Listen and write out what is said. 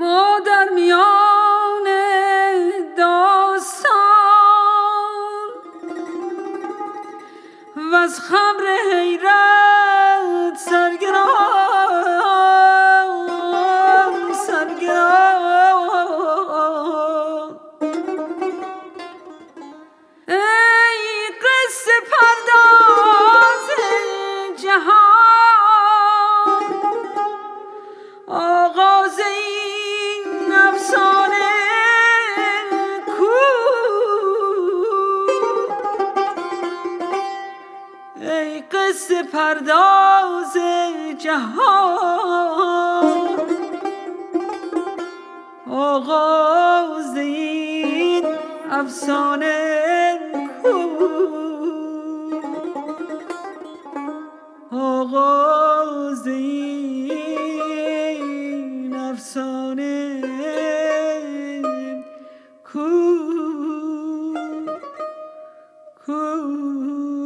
ما در میان داستان و از خمر حیرت سرگران ای قصه پرداز جهان آغاز این افسانه کو ای قصه پرداز جهان آغاز این افسانه کو آغاز این افسانه کو